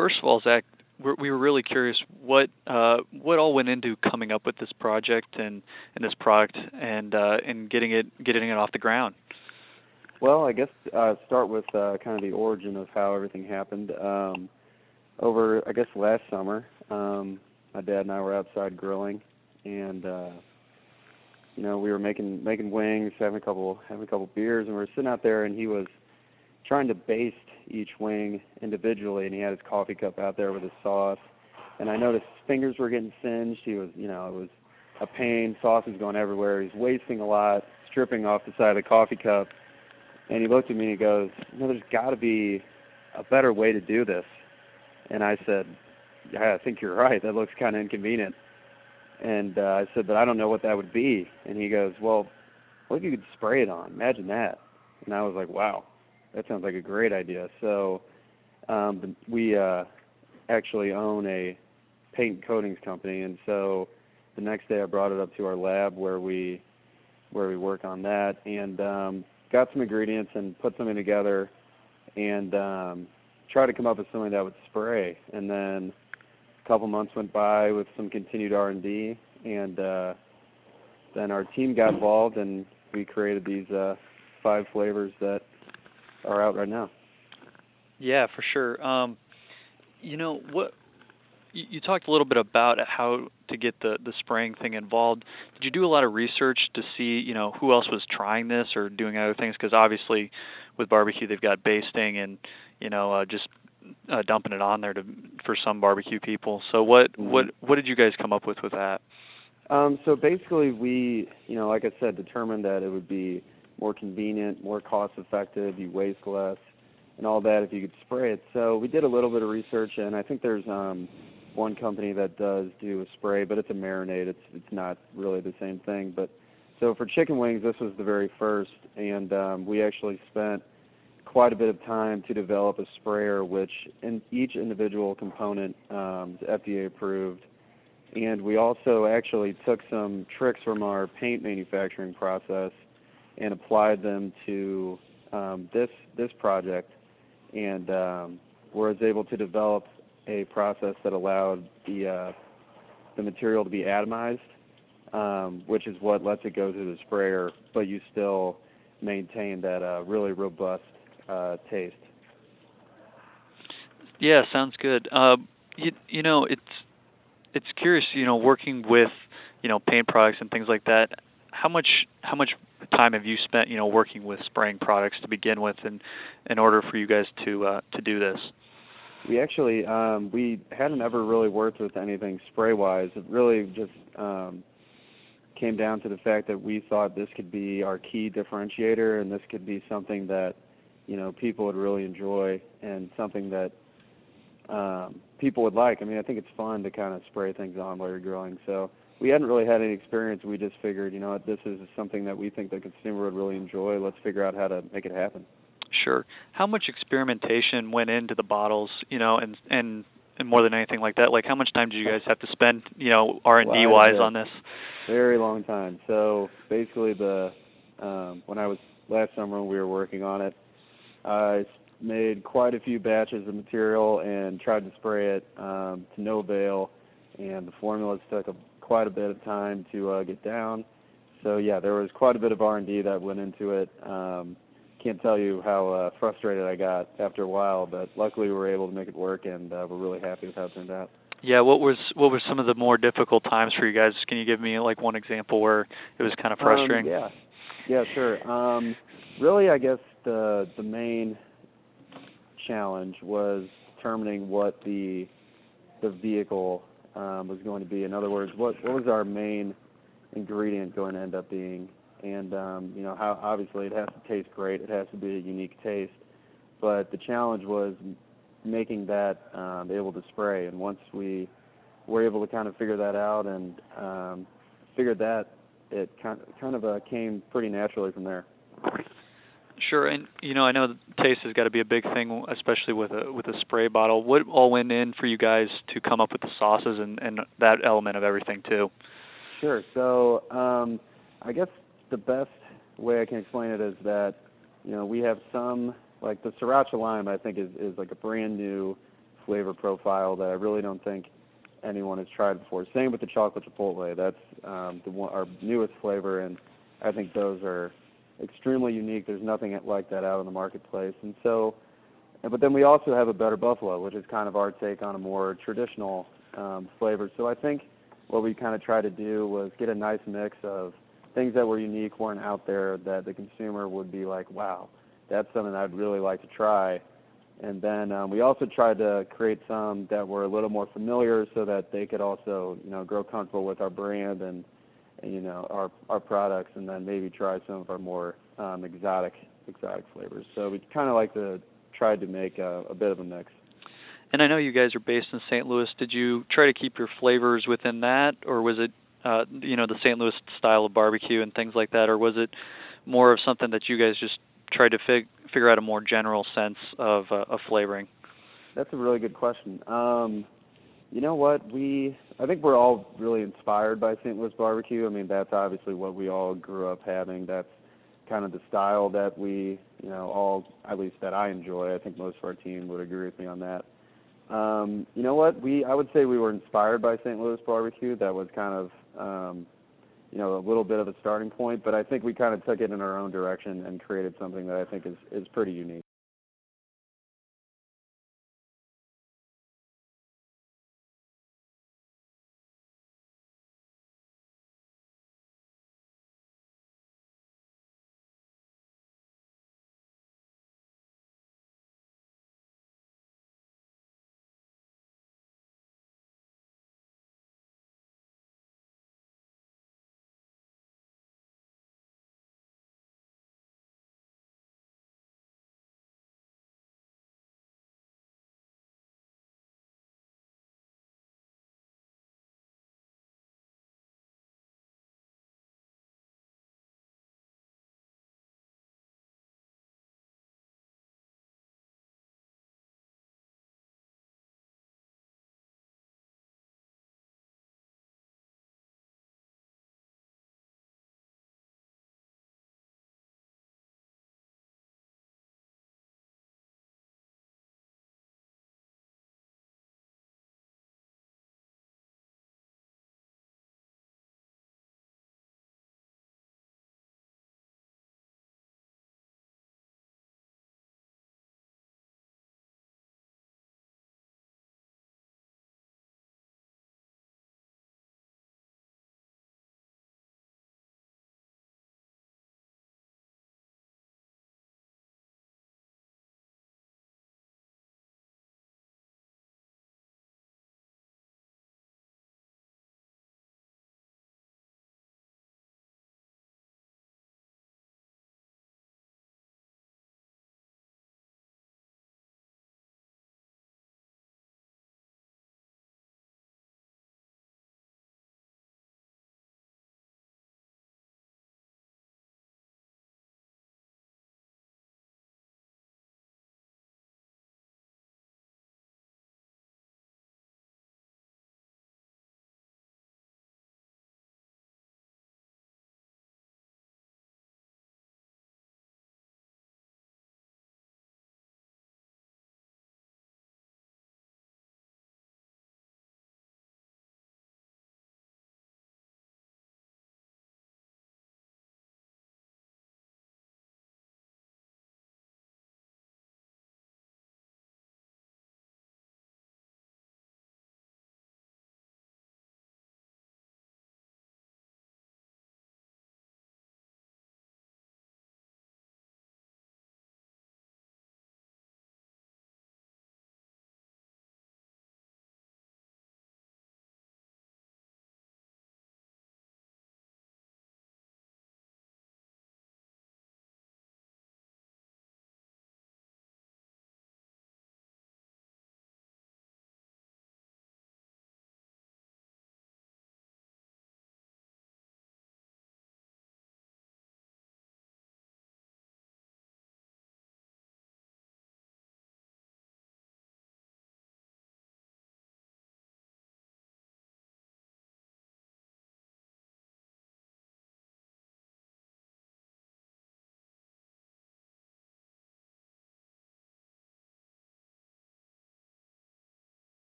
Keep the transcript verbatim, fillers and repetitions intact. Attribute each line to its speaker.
Speaker 1: first of all, Zach, we're, we were really curious what uh, what all went into coming up with this project and, and this product and uh, and getting it getting it off the ground.
Speaker 2: Well, I guess uh, start with uh, kind of the origin of how everything happened. Um, over, I guess, last summer, um, my dad and I were outside grilling, and uh, you know we were making making wings, having a couple having a couple beers, and we were sitting out there, and he was trying to baste each wing individually, and he had his coffee cup out there with his sauce. And I noticed his fingers were getting singed. He was, you know, it was a pain. Sauce was going everywhere. He's wasting a lot, stripping off the side of the coffee cup. And he looked at me and he goes, you know, there's got to be a better way to do this. And I said, yeah, I think you're right. That looks kind of inconvenient. And uh, I said, but I don't know what that would be. And he goes, well, what if you could spray it on? Imagine that. And I was like, wow. That sounds like a great idea. So um, we uh, actually own a paint and coatings company, and so the next day I brought it up to our lab where we where we work on that, and um, got some ingredients and put something together, and um, tried to come up with something that would spray. And then a couple months went by with some continued R and D, and uh, then our team got involved, and we created these uh, five flavors that are out right now.
Speaker 1: Yeah, for sure. Um, you know what? You, you talked a little bit about how to get the the spraying thing involved. Did you do a lot of research to see, you know, who else was trying this or doing other things? Because obviously, with barbecue, they've got basting and you know uh, just uh, dumping it on there to for some barbecue people. So what
Speaker 2: Mm-hmm.
Speaker 1: what what did you guys come up with with that?
Speaker 2: Um, so basically, we, you know, like I said, determined that it would be more convenient, more cost-effective, you waste less, and all that if you could spray it. So we did a little bit of research, and I think there's um, one company that does do a spray, but it's a marinade. It's it's not really the same thing. But so for chicken wings, this was the very first, and um, we actually spent quite a bit of time to develop a sprayer, which in each individual component um, is F D A approved. And we also actually took some tricks from our paint manufacturing process and applied them to um, this this project, and um, was able to develop a process that allowed the uh, the material to be atomized, um, which is what lets it go through the sprayer, but you still maintain that uh, really robust uh, taste.
Speaker 1: Yeah, sounds good. Uh, you, you know, it's it's curious, you know, working with you know paint products and things like that. How much how much time have you spent, you know, working with spraying products to begin with, in in order for you guys to uh, to do this?
Speaker 2: We actually um, we hadn't ever really worked with anything spray wise. It really just um, came down to the fact that we thought this could be our key differentiator, and this could be something that you know people would really enjoy, and something that um, people would like. I mean, I think it's fun to kind of spray things on while you're grilling. So we hadn't really had any experience. We just figured, you know, this is something that we think the consumer would really enjoy. Let's figure out how to make it happen.
Speaker 1: Sure. How much experimentation went into the bottles, you know, and and and more than anything like that, like how much time did you guys have to spend, you know, R and D wise on this?
Speaker 2: Very long time. So basically, the um, when I was last summer when we were working on it, I made quite a few batches of material and tried to spray it um, to no avail, and the formulas took a, quite a bit of time to uh, get down. So yeah, there was quite a bit of R and D that went into it. Um, can't tell you how uh, frustrated I got after a while, but luckily we were able to make it work, and uh, we're really happy with how it turned out.
Speaker 1: Yeah, what was what were some of the more difficult times for you guys? Can you give me like one example where it was kind of frustrating?
Speaker 2: Um, yeah, yeah, sure. Um, really, I guess the the main challenge was determining what the the vehicle um, was going to be. In other words, what what was our main ingredient going to end up being? And um, you know, how obviously it has to taste great. It has to be a unique taste. But the challenge was making that um, able to spray. And once we were able to kind of figure that out and um, figured that, it kind of, kind of uh, came pretty naturally from there.
Speaker 1: Sure, and you know, I know taste has got to be a big thing, especially with a with a spray bottle. What all went in for you guys to come up with the sauces and, and that element of everything too?
Speaker 2: Sure. So um, I guess the best way I can explain it is that, you know, we have some, like the Sriracha Lime, I think is, is like a brand new flavor profile that I really don't think anyone has tried before. Same with the chocolate chipotle. That's um, the one, our newest flavor, and I think those are extremely unique. There's nothing like that out in the marketplace. And so, but then we also have a Better Buffalo, which is kind of our take on a more traditional um, flavor. So I think what we kind of tried to do was get a nice mix of things that were unique, weren't out there, that the consumer would be like, wow, that's something I'd really like to try. And then um, we also tried to create some that were a little more familiar so that they could also, you know, grow comfortable with our brand and, and you know, our our products, and then maybe try some of our more um, exotic exotic flavors. So we kind of like to try to make a, a bit of a mix.
Speaker 1: And I know you guys are based in Saint Louis. Did you try to keep your flavors within that, or was it, uh, you know, the Saint Louis style of barbecue and things like that, or was it more of something that you guys just tried to fig- figure out a more general sense of, uh, of flavoring?
Speaker 2: That's a really good question. Um, you know what? We I think we're all really inspired by Saint Louis barbecue. I mean, that's obviously what we all grew up having. That's kind of the style that we, you know, all, at least that I enjoy. I think most of our team would agree with me on that. Um, you know what? We I would say we were inspired by Saint Louis barbecue. That was kind of, um, you know, a little bit of a starting point, but I think we kind of took it in our own direction and created something that I think is, is pretty unique.